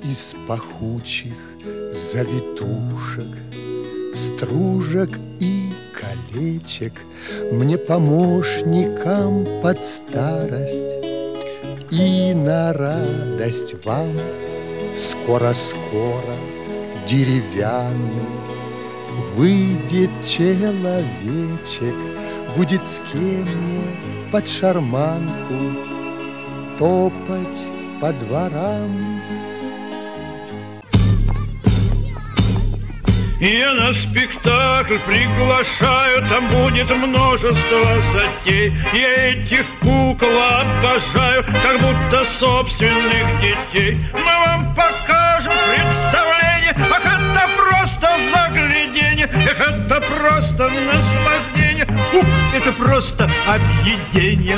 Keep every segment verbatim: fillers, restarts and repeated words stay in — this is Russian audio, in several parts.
из пахучих завитушек, стружек и колечек мне помощникам под старость и на радость вам скоро-скоро деревянный выйдет человечек, будет с кем мне под шарманку топать по дворам. Я на спектакль приглашаю, там будет множество затей. Я этих кукол обожаю, как будто собственных детей. Мы вам покажем представление, ах, это просто загляденье, эх, это просто наслаждение, ух, это просто объедение.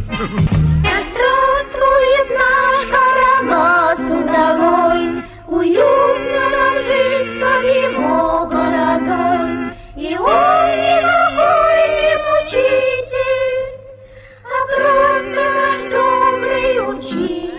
Здравствует наш Карабас удалой, уютно нам жить под его бородой. И он никакой не мучитель, а просто наш добрый учитель.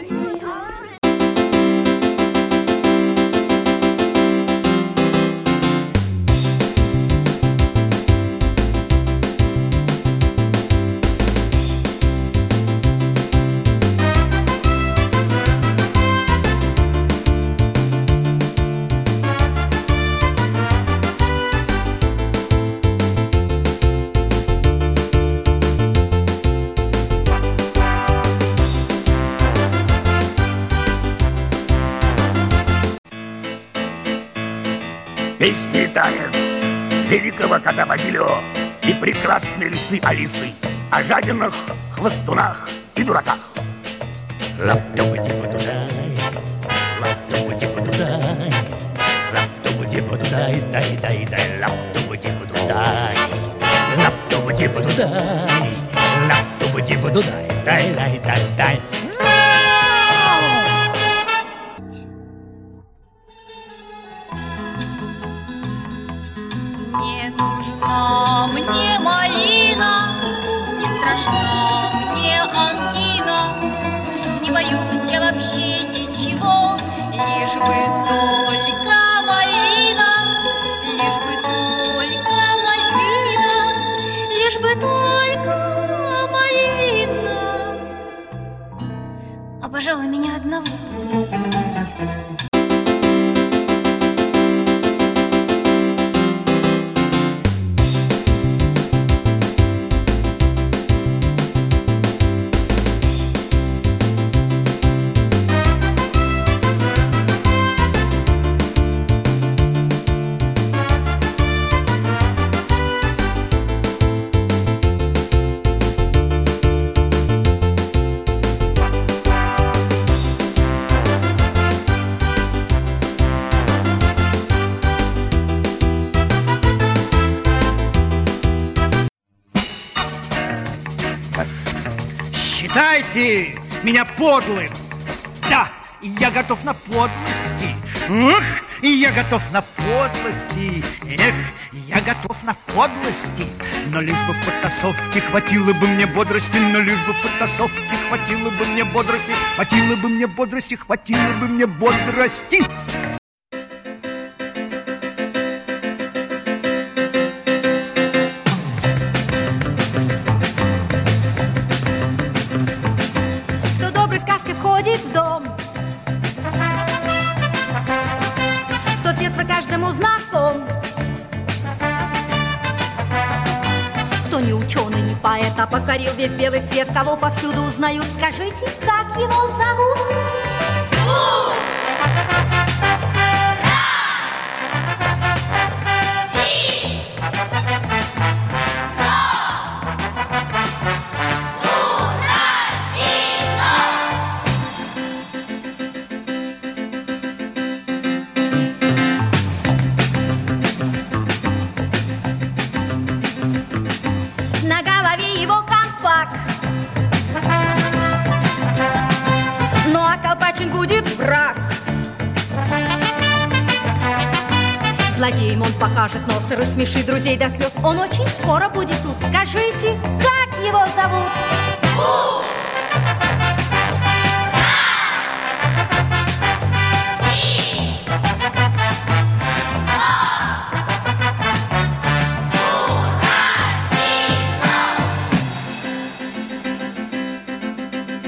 Песни и танец великого кота Базилио и прекрасной лисы Алисы о жадинах, хвостунах и дураках. Лап-тупу-типу-дудай, лап-тупу-типу-дудай, лап-тупу-типу-дудай, дай-дай-дай, лап-тупу-типу-дудай, лап-тупу-типу-дудай, лап-тупу-типу-дудай, дай-дай-дай-дай. Не нужна мне малина, не страшна мне ангина, не боюсь я вообще ничего, лишь бы только мальвина, лишь бы только мальвина, лишь бы только мальвина. А пожалуй, меня одного. Считайте меня подлым. Да, я готов на подлости. Ух, я готов на подлости. Эх, я готов на подлости. Но лишь бы в потасовке хватило бы мне бодрости, но лишь бы в потасовке хватило бы мне бодрости, хватило бы мне бодрости, хватило бы мне бодрости. В дом, кто с детства каждому знаком, кто не ученый, не поэт, а покорил весь белый свет, кого повсюду узнают. Скажите, как его зовут? На голове его колпак, ну а колпачин будет враг. Злодеем он покажет нос и рассмешит друзей до слез. Он очень скоро будет тут. Скажите, как его зовут?